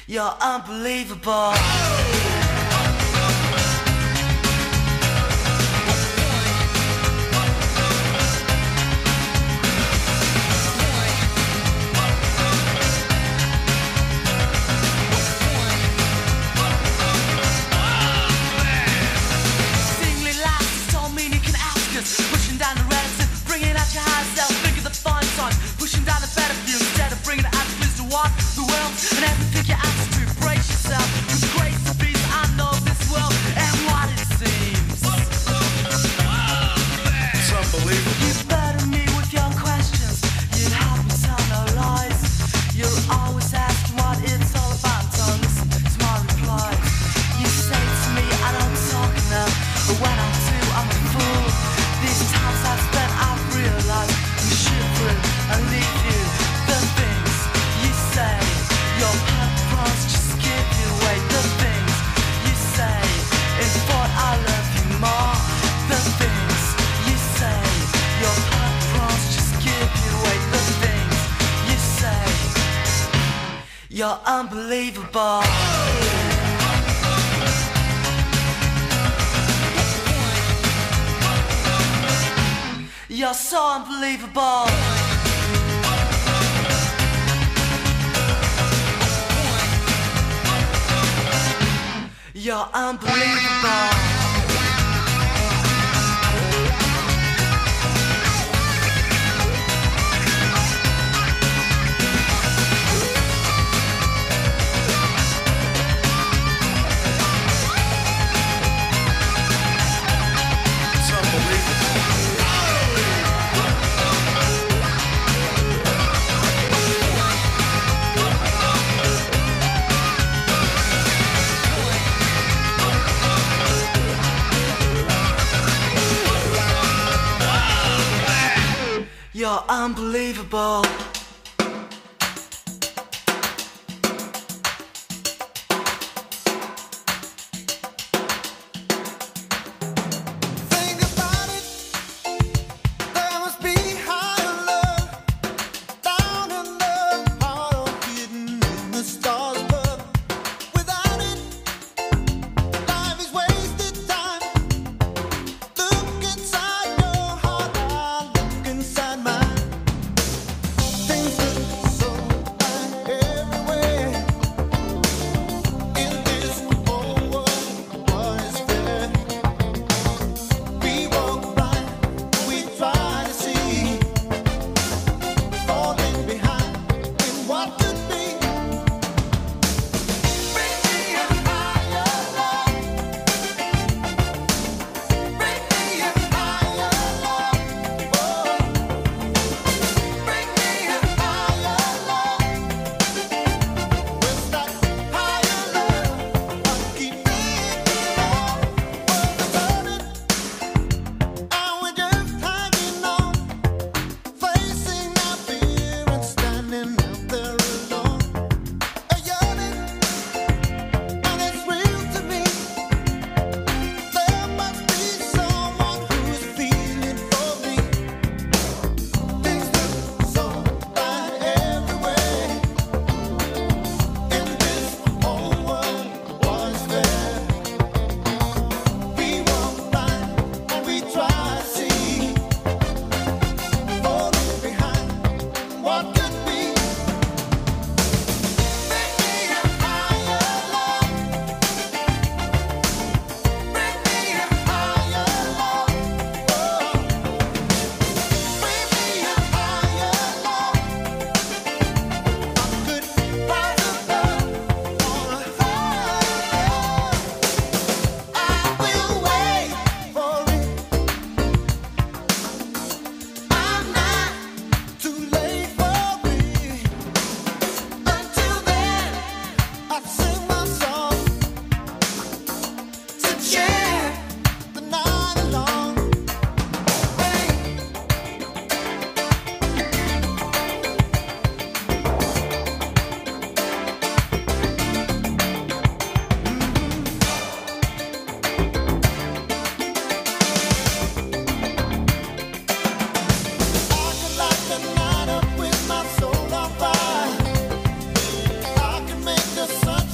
You're unbelievable. Pushing down the reds and bringing out your higher self. Think of the fun time, pushing down the better view instead of bringing it out to walk the world and everything your attitude. Brace yourself, cause grace to be I know this world and what it seems. It's unbelievable. You better me with your questions. You help me tell no lies. You're always asking what it's all about. So listen to my replies. You say to me I don't talk enough, but when I do I'm a fool. These times I've spent, I've realized you shoot through and leave you. The things you say, your purpose just give you away. The things you say, in thought I love you more. The things you say, your purpose just give you away. The things you say, you're unbelievable. You're so unbelievable. You're unbelievable. You're unbelievable. The sun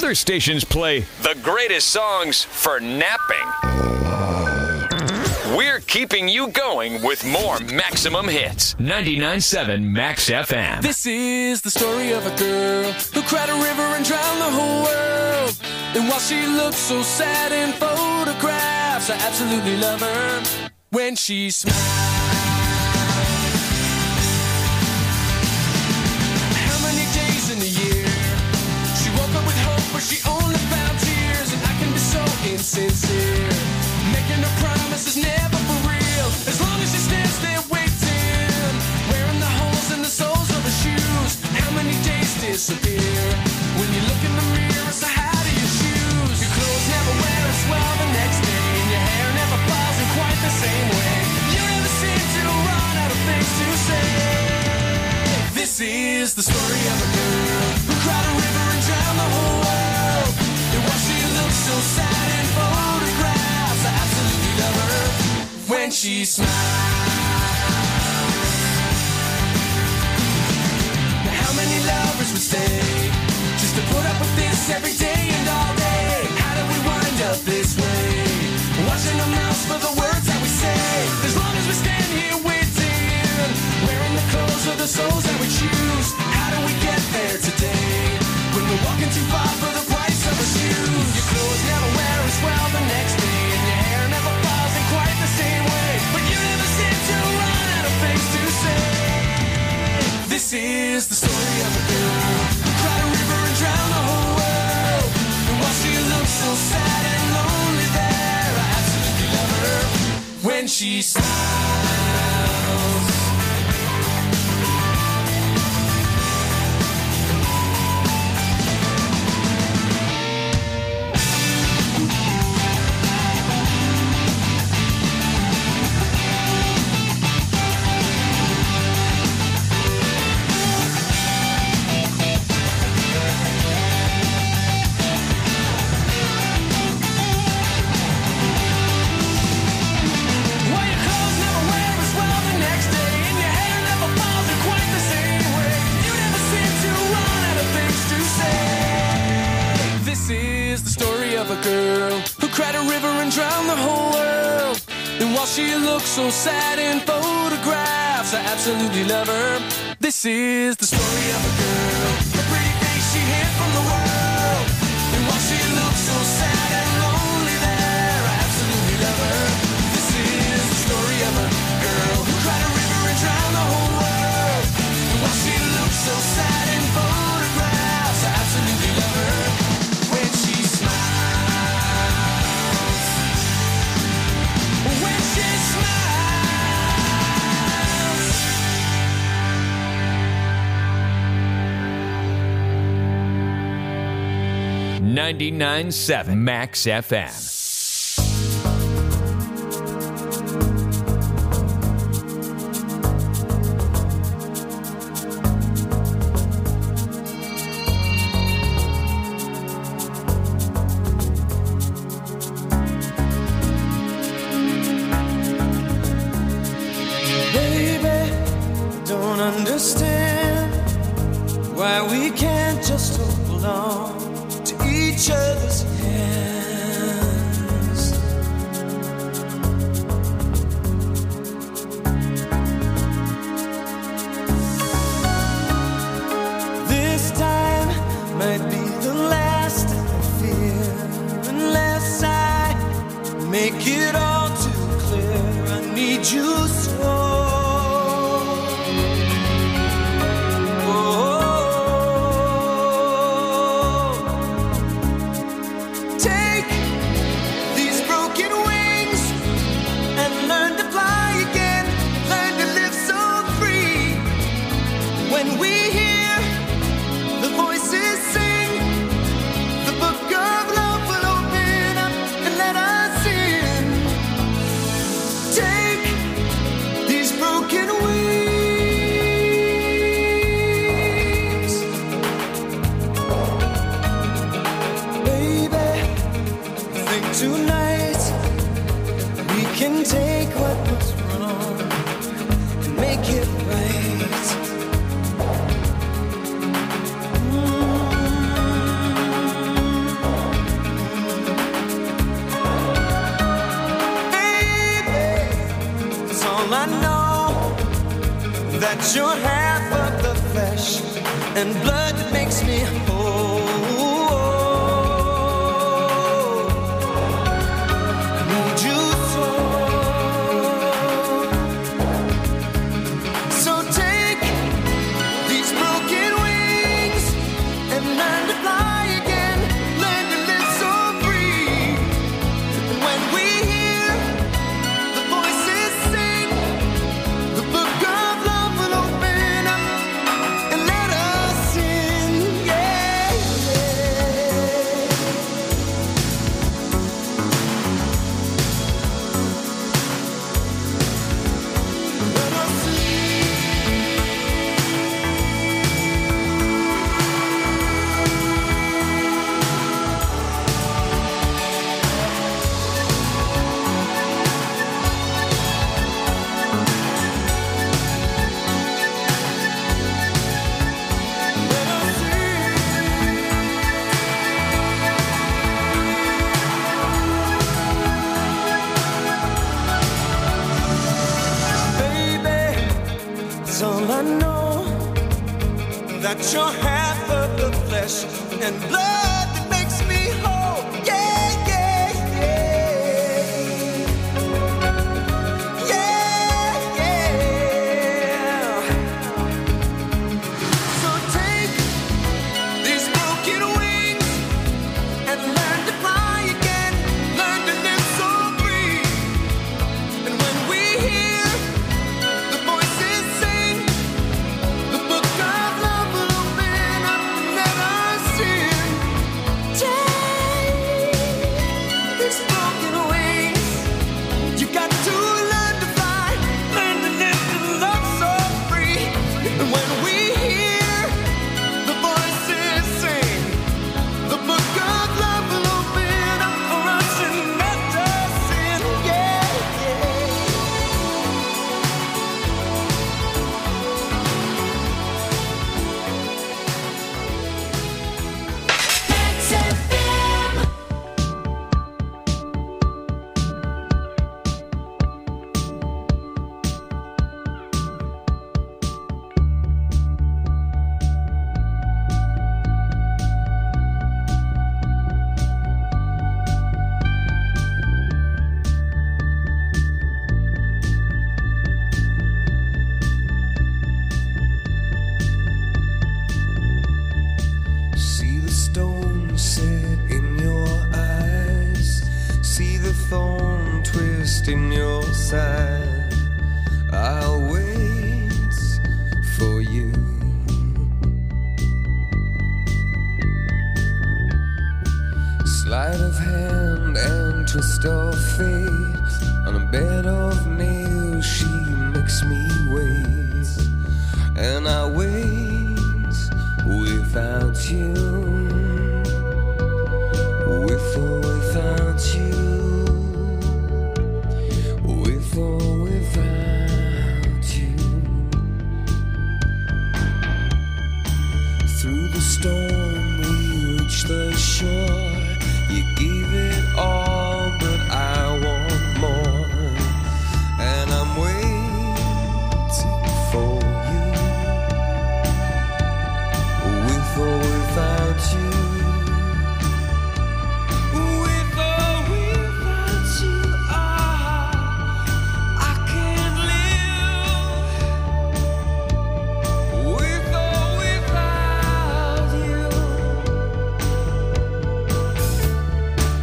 other stations play the greatest songs for napping. We're keeping you going with more Maximum Hits. 99.7 Max FM. This is the story of a girl who cried a river and drowned the whole world. And while she looks so sad in photographs, I absolutely love her when she smiles. How many days in a year she woke up with hope, but she only found tears? And I can be so insincere, making her promises never for real. As long as she stands there waiting, wearing the holes in the soles of her shoes. How many days disappear when you look in the mirror? So how do you choose? Your clothes never wear as well the next day, and your hair never falls in quite the same way. You never seem to run out of things to say. This is the story of a girl who cried a river and drowned the whole world. And while she looks so sad in photographs, I absolutely love her when she smiles. Now how many lovers would stay just to put up with this every day and all day? How did we wind up this way? Watching our mouths for the words that we say. As long as we stand here waiting, wearing the clothes of the souls that we choose. How do we get there today when we're walking too far for the price of a shoes? Your clothes never wear as well the next day, and your hair never falls in quite the same way. But you never seem to run out of things to say. This is the story of a girl who cried a river and drowned the whole world. And while she looks so sad and lonely there, I absolutely love her when she smiles. She looks so sad in photographs, I absolutely love her. This is the story of a girl, the pretty face she hid from the world. And while she looks so sad and lonely there, I absolutely love her. This is the story of a girl who cried a river and drowned the whole world. And while she looks so sad in photographs, I absolutely love her when she smiles. When she smiles. 99.7 Max FM. Understand why we can't just hold on to each other's hands. This time might be the last I fear, unless I make it all too clear. I need you so. Tonight we can take what was wrong and make it right. I know that you're half of the flesh and blood that makes me whole. I need you so. So take these broken wings and learn to fly again. Learn to live so free. And when we hear the voices sing, the book of love will open up and let us in. Yeah, let us in. Baby, it's all I know, that you're half of the flesh and blood that makes me whole. Yeah, yeah, yeah. Yeah, yeah. So take these broken wings and learn to fly again. Learn to live so free. And when we hear the voices sing, the book of love will open up and let us in. Take these broken wings. You got to learn to fly, learn to live and love so free. And when we hear the voices sing, the book of love will open up for us and let us in. Yeah, yeah. See the stone set in your eyes. See the thorn twist in your side. I'll wait for you. Sleight of hand and twist of fate. On a bed of nails, she makes me wait. And I wait without you. With or without you. With or without you. Through the storm we reach the shore. You gave it all, but I want more. And I'm waiting for you. With or without you. With or without you, I can't live. With or without you.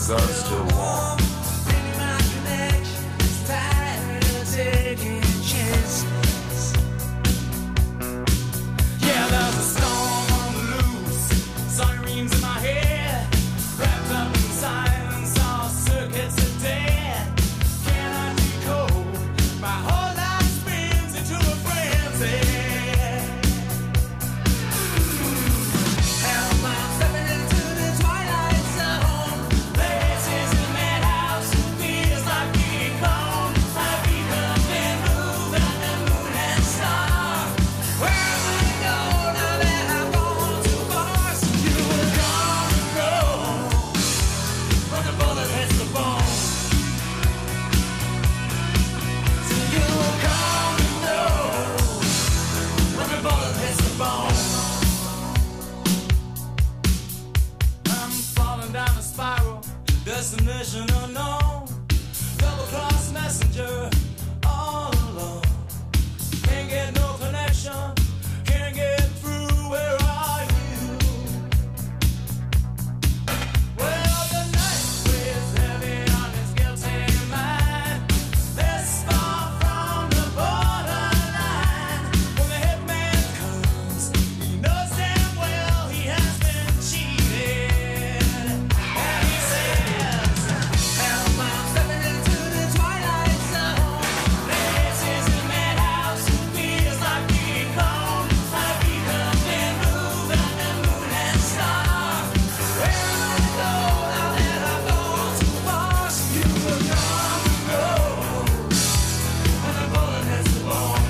'cause I'm still warm. My connection is tired of taking chances. Yeah, there's a storm on the loose, sirens in my head, wrapped up in silence, all circuits are dead. Cannot decode, my whole life spins into a frenzy. Hell, I'm stepping into the twilight zone. This is a madhouse, feels like being gone. I've become been moved on the moon and star. Where am I to go now that I've gone too far? So you will come and go when the bullet hits the bone. So you will come and go when the bullet hits the bone. I'm falling down a spiral, destination unknown. Double cross messenger, all alone. Can't get no connection, can't get through. Where are you? Well, the night weighs heavy on his guilty mind. This far from the borderline. When the hitman comes, he knows damn well he has been cheated. And he says, hell, I'm stepping into the twilight zone. This is a madhouse, feels like being gone. I've become been moved on the moon and star. Where am I to go now that I've gone too far? So you will come and go when the bullet hits the bone.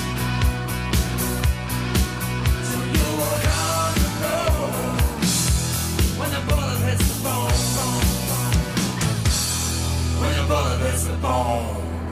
So you will come and go when the bullet hits the bone. When the bullet hits the bone.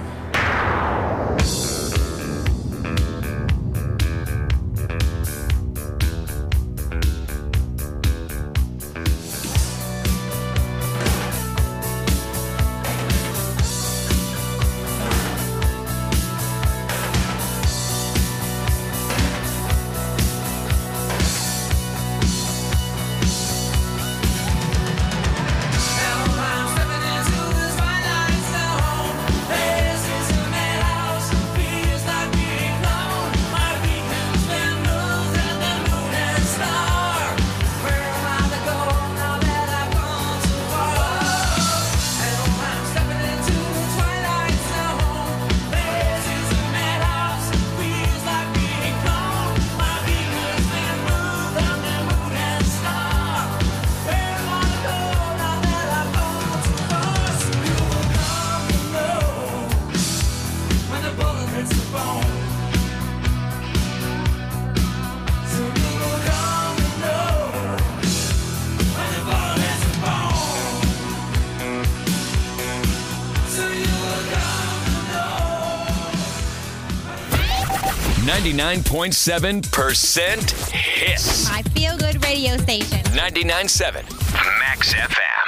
Now I'm stepping into the twilight zone. This is a madhouse, feels like being gone. My beacon's been moved and the moon and star. Where am I to go now that I've gone too far? Now I'm stepping into the twilight zone. This is a madhouse, feels like being gone. My beacon's been moved and the moon and star. Where am I to go now that I've gone too far? So you will come and go when the bullet hits the bone. So you will come and go when the bullet hits the bone. So you will come and go. 99.7% hits. My feel good radio station. 99.7 Max FM.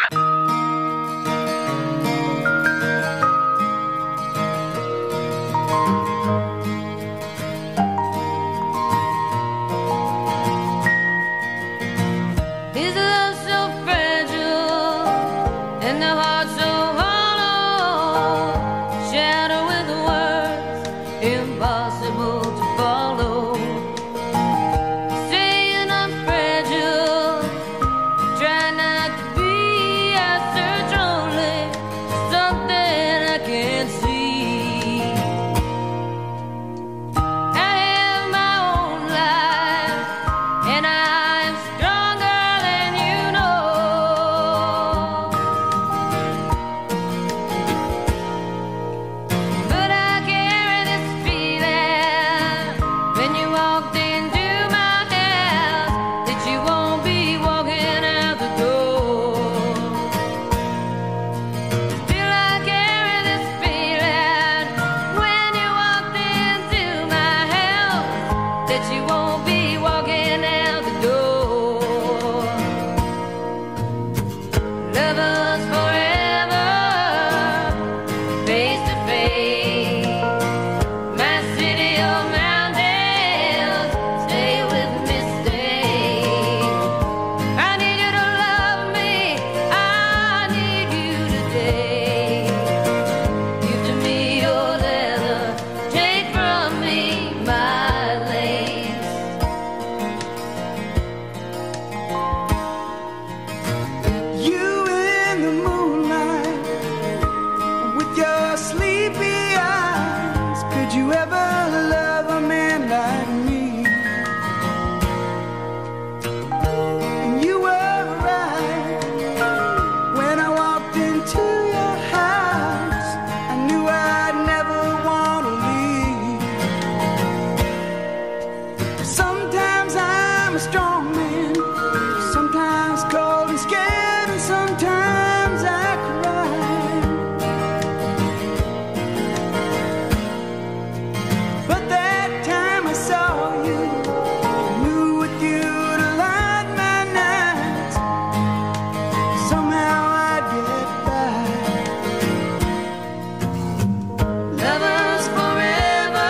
Is love so fragile and the heart so hollow? Shadow with words impossible to follow. Saying I'm fragile, try not to be. I search only for something I can't see. I have my own life, and I'm stronger than you know. But I carry this feeling when you walked into my house that you won't be walking out the door. Still I carry this feeling when you walked into my house that you won't be walking out the door. Lovers forever, face to face. My city of mountains, stay with me, stay. I need you to love me, I need sometimes I cry. But that time I saw you, knew with you to light my night. Somehow I'd get by. Lovers forever,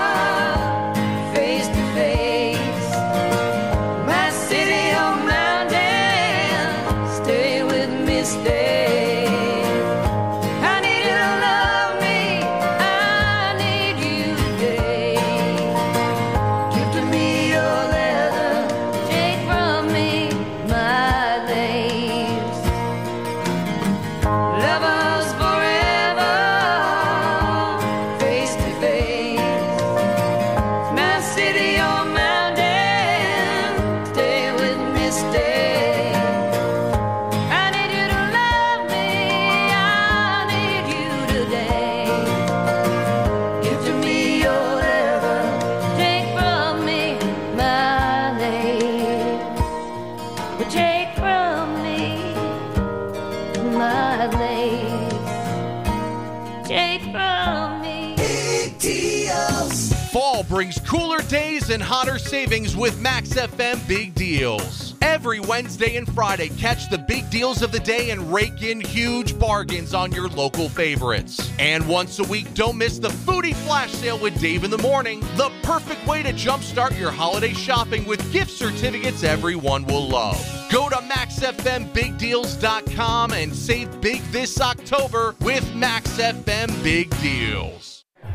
face to face. My city on mountain, stay with me, stay. I need you to love me, I need you today. Give to me your leather, take from me my lace. Lovers forever, face to face. My city on mountain, stay with me, stay. I need you to love me, I need you today. Give to me your leather, take from me my lace. But take from me my lace. Take from me. Fall brings cooler days and hotter savings with Max FM Big Deals. Every Wednesday and Friday, catch the big deals of the day and rake in huge bargains on your local favorites. And once a week, don't miss the Foodie Flash Sale with Dave in the Morning, the perfect way to jumpstart your holiday shopping with gift certificates everyone will love. Go to MaxFMBigDeals.com and save big this October with Max FM Big Deals.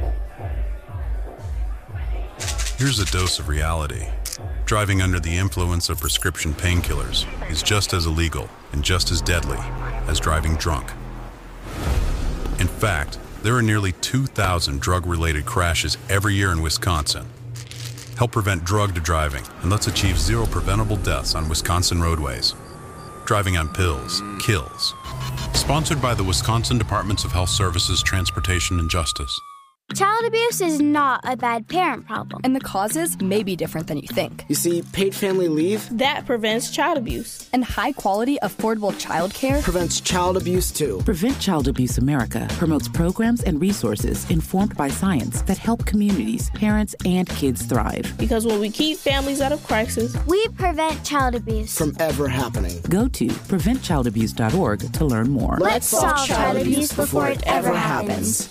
Here's a dose of reality. Driving under the influence of prescription painkillers is just as illegal and just as deadly as driving drunk. In fact, there are nearly 2,000 drug-related crashes every year in Wisconsin. Help prevent drug driving and let's achieve zero preventable deaths on Wisconsin roadways. Driving on pills kills. Sponsored by the Wisconsin Departments of Health Services, Transportation, and Justice. Child abuse is not a bad parent problem. And the causes may be different than you think. You see, paid family leave that prevents child abuse. And high-quality, affordable child care prevents child abuse, too. Prevent Child Abuse America promotes programs and resources informed by science that help communities, parents, and kids thrive. Because when we keep families out of crisis, we prevent child abuse from ever happening. Go to preventchildabuse.org to learn more. Let's solve child abuse before it ever happens.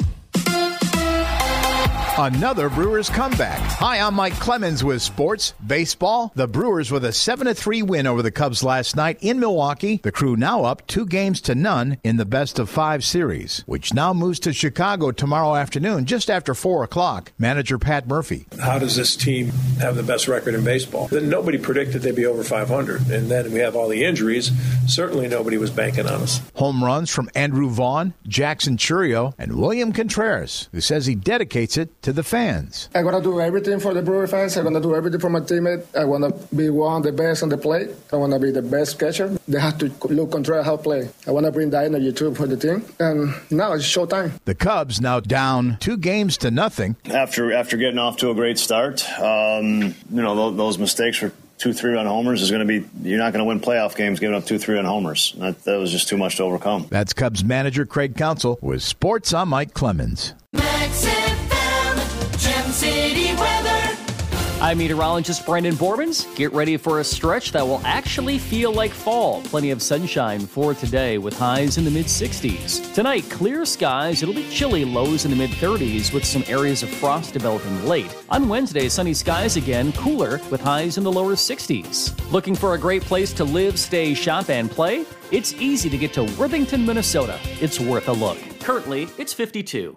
Another Brewers comeback. Hi, I'm Mike Clemens with Sports Baseball. The Brewers with a 7-3 win over the Cubs last night in Milwaukee. The Crew now up 2-0 in the best-of-5 series, which now moves to Chicago tomorrow afternoon, just after 4 o'clock. Manager Pat Murphy. How does this team have the best record in baseball? Then nobody predicted they'd be over 500. And then we have all the injuries. Certainly nobody was banking on us. Home runs from Andrew Vaughn, Jackson Churio, and William Contreras, who says he dedicates it to the fans. I'm going to do everything for the Brewer fans. I'm going to do everything for my teammate. I want to be one of the best on the plate. I want to be the best catcher. They have to look Contreras how to play. I want to bring that energy too for the team. And now it's showtime. The Cubs now down 2-0. After getting off to a great start, those mistakes were 2 3-run homers is going to be, you're not going to win playoff games giving up 2 3-run homers. That was just too much to overcome. That's Cubs manager Craig Counsell with Sports. I'm Mike Clemens. Max FM, Gem City weather. I'm meteorologist Brandon Borbans. Get ready for a stretch that will actually feel like fall. Plenty of sunshine for today with highs in the mid-60s. Tonight, clear skies. It'll be chilly, lows in the mid-30s with some areas of frost developing late. On Wednesday, sunny skies again, cooler with highs in the lower 60s. Looking for a great place to live, stay, shop, and play? It's easy to get to Worthington, Minnesota. It's worth a look. Currently, it's 52.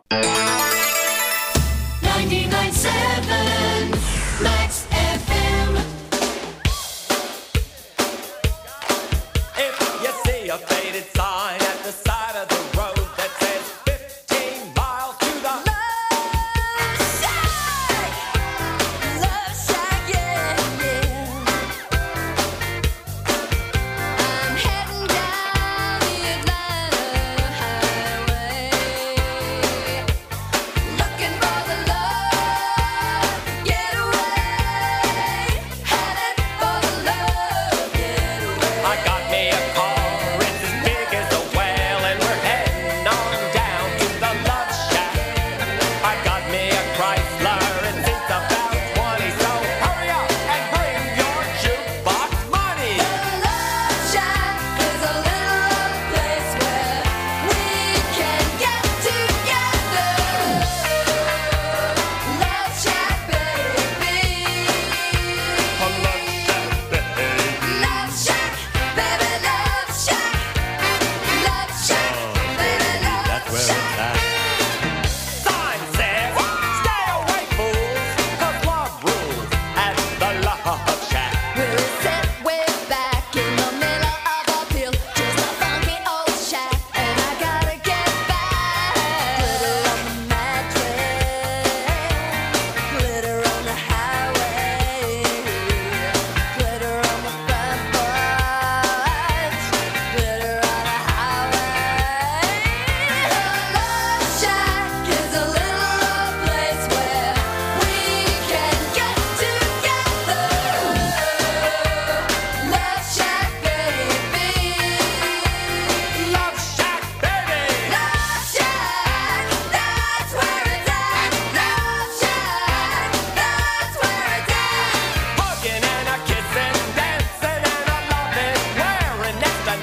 99.7 Max FM. If you see a faded sign at the side of the road that says 15 miles to the Love shack, yeah, yeah. I'm heading down the Atlanta highway, looking for the love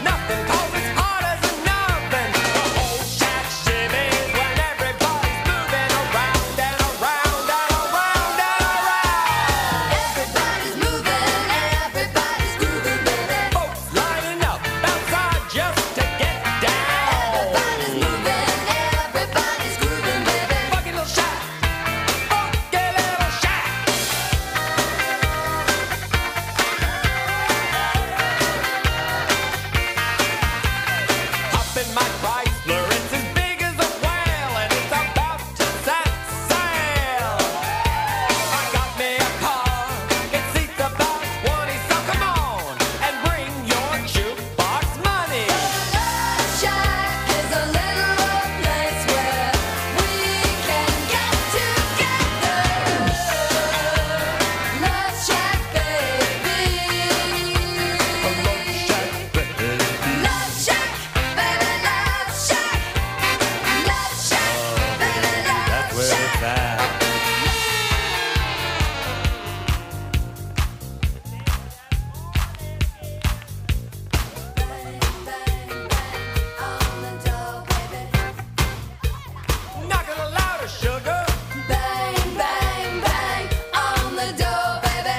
nothing, 'cause it's hard as an oven. The old shack shimmies when everybody's moving around and around and around and around. Everybody's moving, everybody's grooving, baby. Folks lining up outside just to get down. Everybody's moving, everybody's grooving, baby. Funky little shack, funky little shack. Up in my Chrysler, it's as big as a whale, and it's about to set sail. I got me a car, it seats about 20, so come on and bring your jukebox money. Love Shack is a little place where we can get together. Love Shack, baby. Love Shack, baby, Love Shack. Love Shack, baby, Love Where it's at. Knock it louder, sugar. Bang, bang, bang on the door, baby.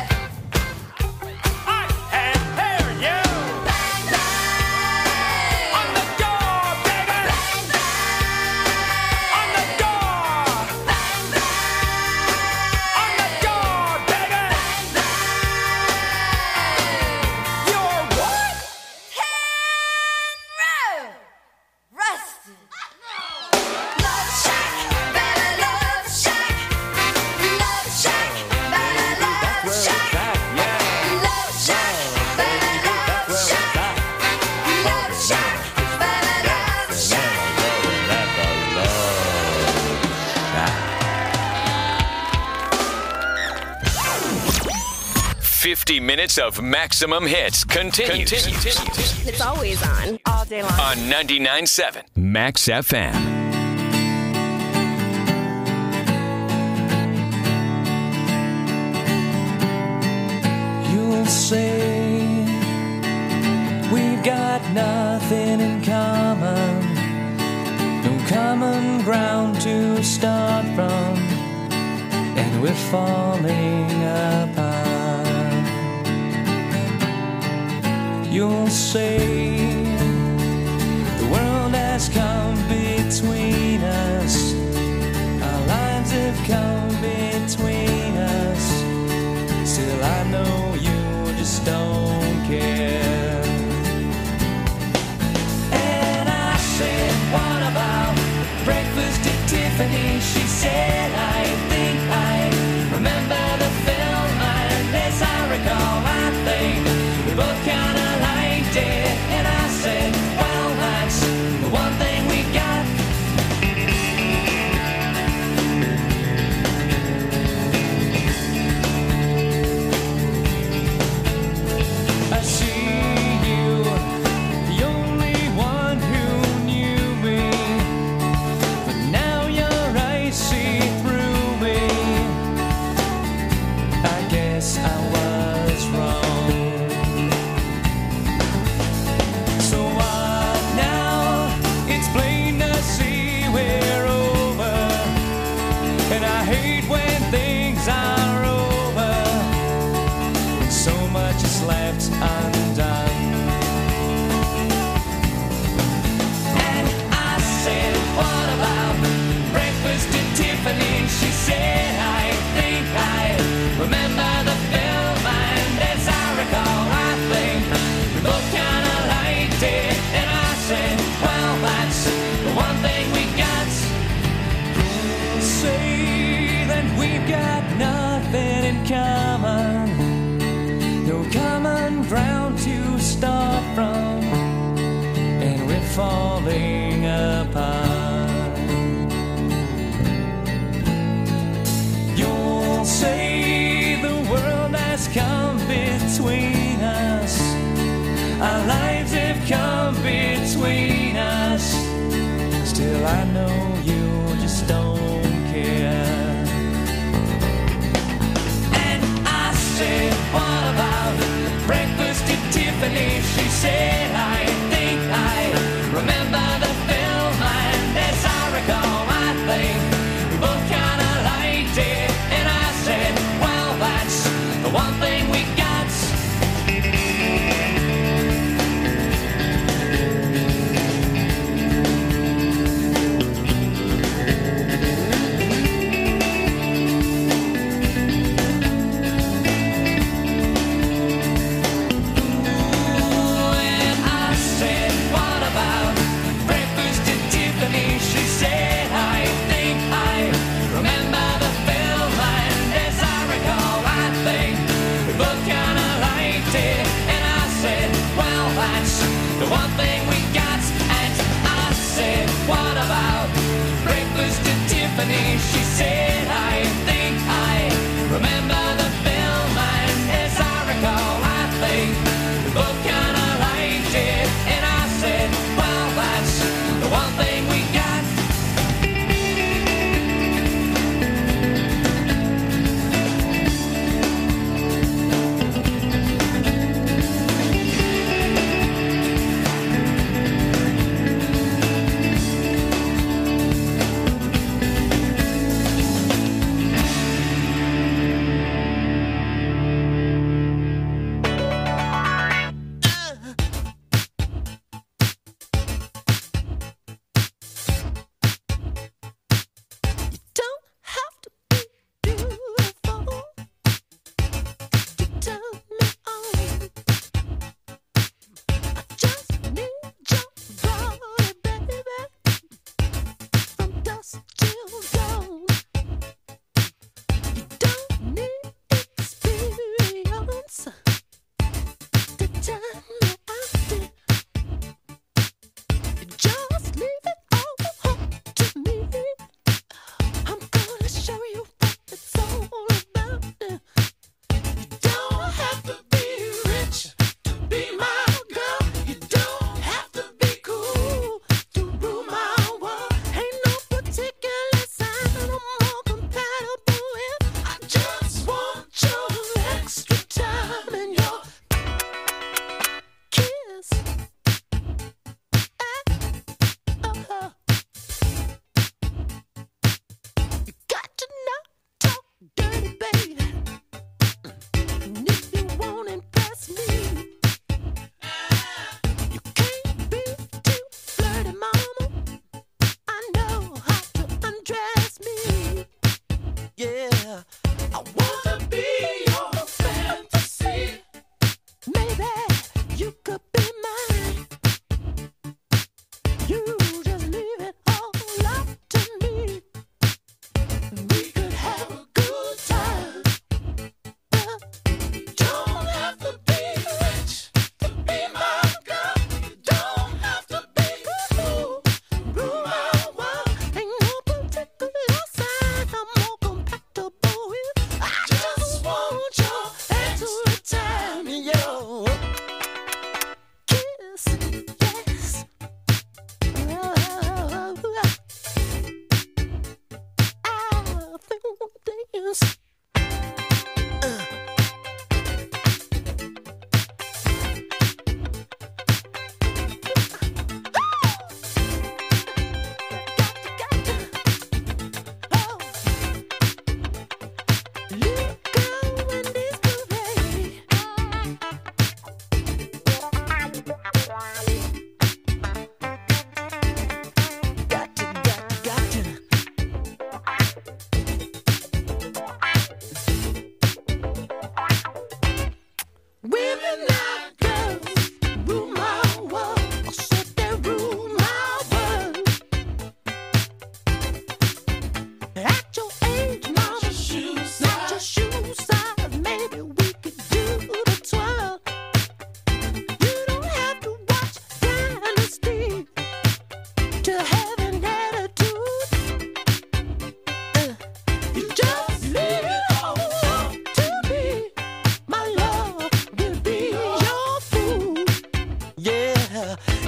I can hear you. Bang, bang On the door, baby. bang, bang. On the door. Bang, bang. On the door, baby. You're what? Rusted. Love Shack, baby, Love Shack. Love Shack, baby, Love Shack. Yeah. Love Shack, baby, Love Shack. Love Shack, baby, Love Shack. 50 minutes of maximum hits continues It's always on. All day long. on 99.7 Max FM. You'll say we've got nothing in common, no common ground to start from, and we're falling apart. You'll say the world has come between us, our lines have come between us. Still I know you just don't care. And I said, what about breakfast at Tiffany? She said, I think I remember the film, and as I recall, I think we both kinda liked it. And I said, well, that's the one thing we got. I see you, the only one who knew me, but now your eyes see through me. I guess I was wrong. So what now? It's plain to see we're over, and I hate when things are over, when so much is left undone. And I said, what about breakfast at Tiffany? She said, I think I remember the film, and as I recall, I think we both kinda liked it. And I said, well, that's the one thing we got. Say that we've got nothing in common, no common ground to start from, and we're falling apart. You'll say the world has come between us, our lives have come between us. Still I know you just don't care. And I said, what about breakfast at Tiffany? She said, I think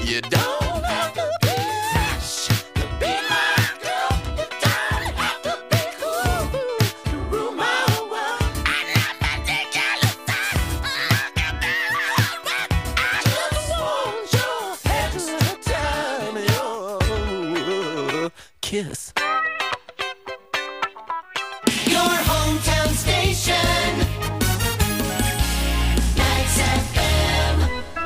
You don't have to be fresh to be my girl. You don't have to be cool to rule my world. I love my ridiculous time. Look at that hard work. I just want your extra time. Your kiss. Your hometown station. Nights FM.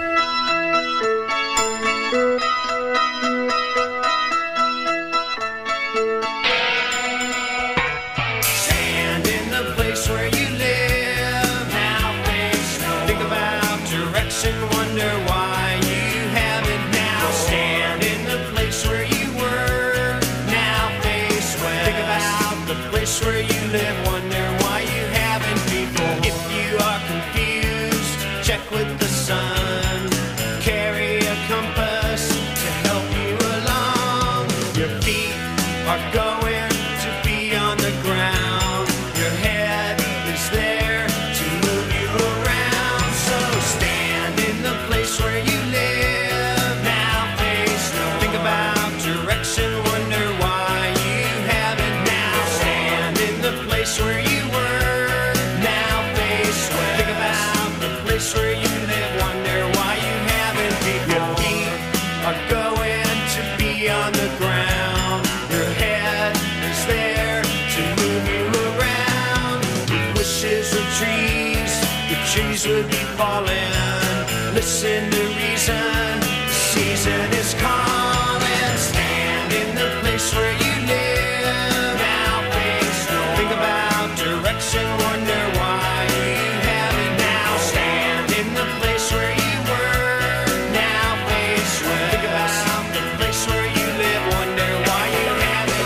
Stand in the place where you live. Now face north. Think about direction. Wonder why you haven't now. Stand in the place where you were. Now face west. Think about the place where you live. Wonder why you haven't before. If you are confused, check with the sun. Carry a compass to help you along. Your feet are going to be on the ground. Your head is there to move you around. So stand in the place where you live. Now face north. Think about direction. Wonder why you haven't now. Stand in the place where you were. Now face west. Think about the place where you live. Wonder why you haven't been. Your feet are going to be on the ground. Your head is there to move you around. If wishes were trees, the trees would be falling. Listen to reason, the season is calling. Stand in the place where you live. Now face north. Think about direction. Wonder why you haven't now. Stand in the place where you were. Now face west. Think about the place where you live. Wonder why you haven't.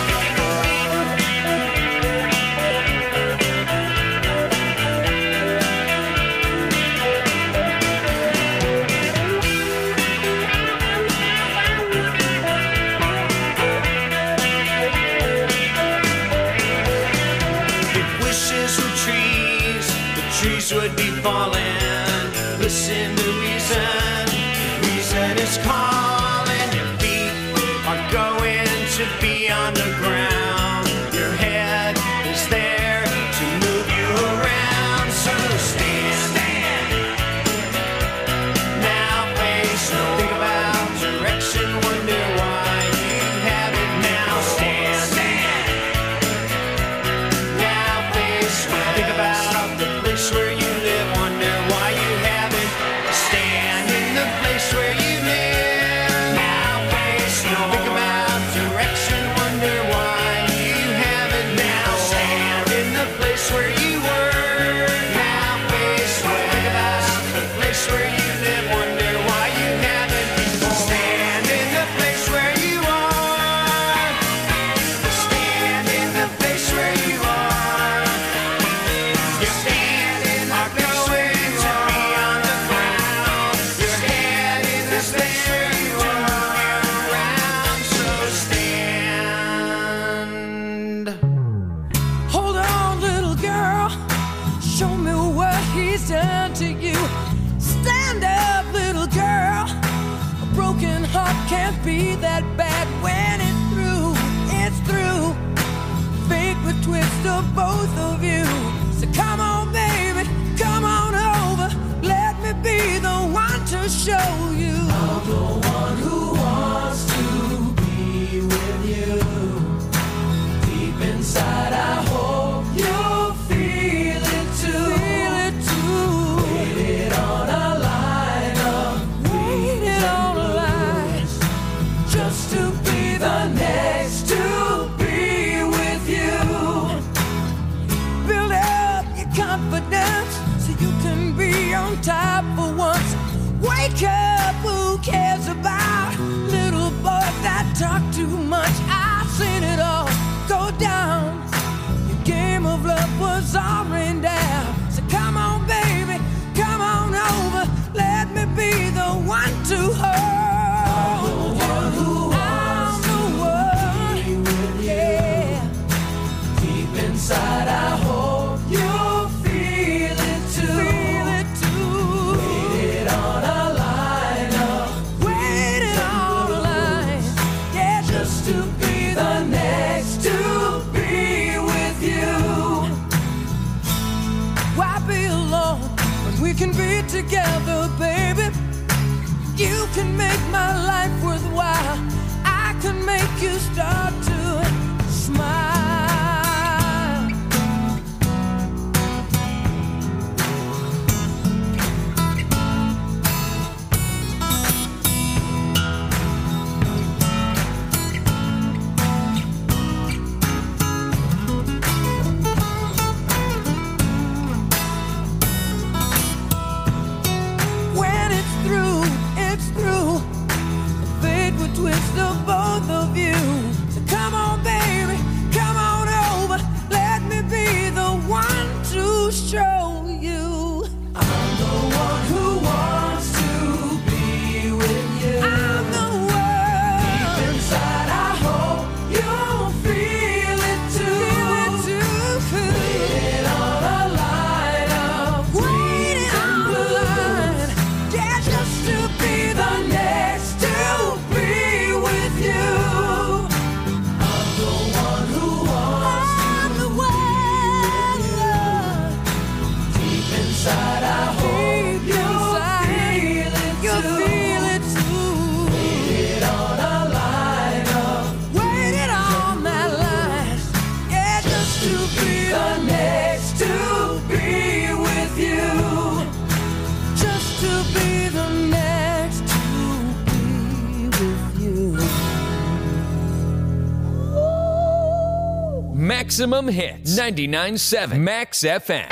If wishes were trees, the trees would be falling. Listen to reason, reason is calling. Your feet are going to be on the ground. Your head is there to move you around. So stand. Now face north. Think about direction. Wonder why you haven't now. Stand. Now face west. Think about the place where you live. Wonder why you haven't. Stand in the place where you live. Now face north. Think about direction. Wonder why you haven't now. Stand in the place where you were. Now face west. Think about the place where you live. Wonder why you haven't before. Stand in the place where you are. Stand in the place where you are. Your feet are going to be on the ground. Your head is there to move you around. So stand. Hold on, little girl. Show me what he's done to you. Stand up, little girl. A broken heart can't be that bad when it's through. It's through. Fate would twist of both of you. So come on, baby, come on over. Let me be the one to show you. I'm the one who wants to be with you. Deep inside, I hope you'll feel it too. Feel it too. Waited on a line of waited on a line just to be the next to be with you. Build up your confidence so you can be on top for once. Wake up, who cares about twist of both of you. So come on, baby, come on over. Let me be the one to show you. I'm the one who wants to be with you. I'm the one. Deep inside, I hope you'll feel it too. Waiting on a line of green and blue. Yeah, just to be the next to be with you. I'm the one who wants to be with you. Deep inside, I hope you'll feel it too. Waited on a line of, waited on that line. Yeah, just to be the next to be with you. Just to be the next to be with you. Maximum Hits. 99.7 Max FM.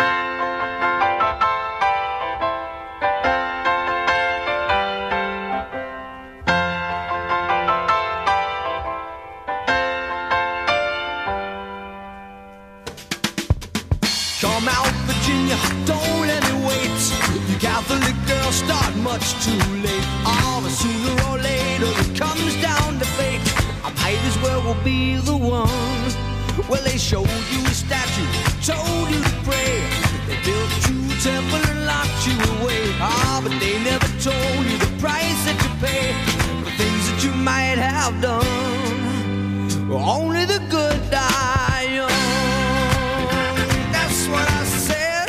Come out, Virginia, don't let me wait. You Catholic girls start much too late. Oh, but sooner or later it comes down to fate. I might as well be the one. Well, they showed you a statue, told you to pray. They built you a temple and locked you away. Ah, but they never told you the price that you pay for things that you might have done. Well, only the good die young. That's what I said.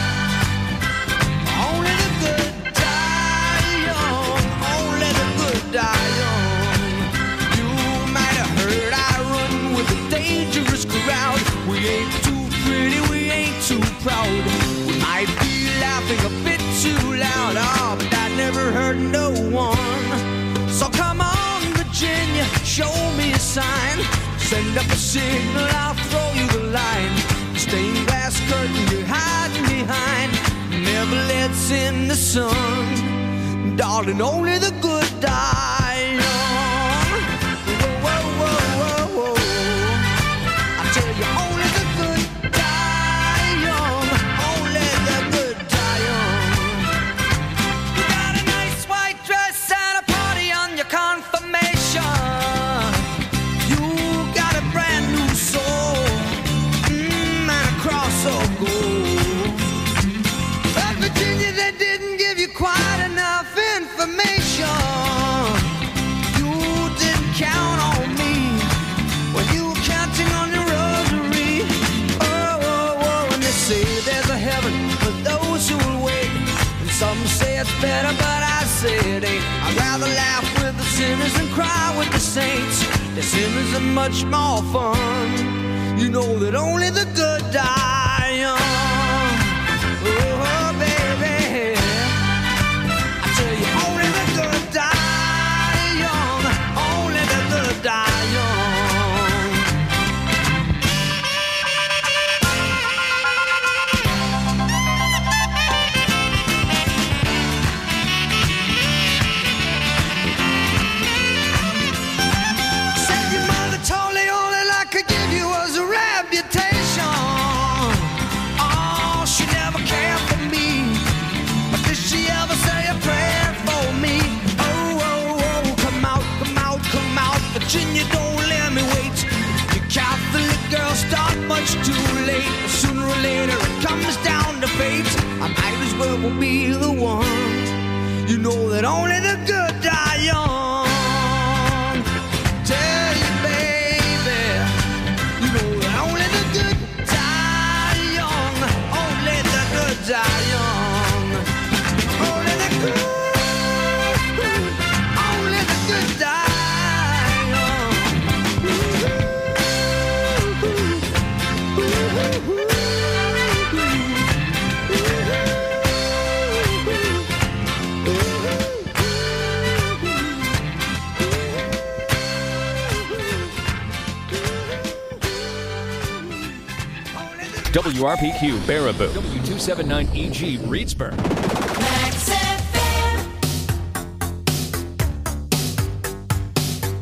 Only the good die young. Only the good die young. You might have heard I run with a dangerous crowd. We ain't too pretty, we ain't too proud. We might be laughing a bit too loud. Oh, but that never hurt no one. So come on, Virginia, show me a sign. Send up a signal, I'll throw you the line. Stained glass curtain you're hiding behind never lets in the sun. Darling, only the good die young. Whoa, whoa, whoa, whoa, whoa. I tell you, only the good die young. Only the good die young. You got a nice white dress and a party on your confirmation. You got a brand new soul. Cross of gold. But Virginia, they didn't give you quite enough information. You didn't count on me when you were counting on your rosary. Oh, oh, oh, and they say there's a heaven for those who will wait. And some say it's better, but I say it ain't. I'd rather laugh with the sinners than cry with the saints. The sinners are much more fun. You know that only the good die young. Oh, baby. I tell you, only the good die young. Only the good die young. Said your mother told me all that I could give you was a reputation. Oh, she never cared for me. But did she ever say a prayer for me? Oh, oh, oh, come out, come out, come out. Virginia, don't let me wait. You Catholic girls start much too late. Sooner or later it comes down to fate. I might as well be the one. You know that only the good die young. Tell you, baby. You know that only the good die young. Only the good die young. Only the good. Only the good die young. WRPQ Baraboo, W279EG Reedsburg. Max FM.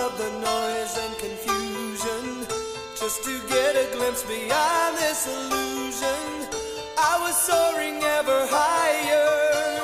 of the noise and confusion, just to get a glimpse beyond this illusion. I was soaring ever higher.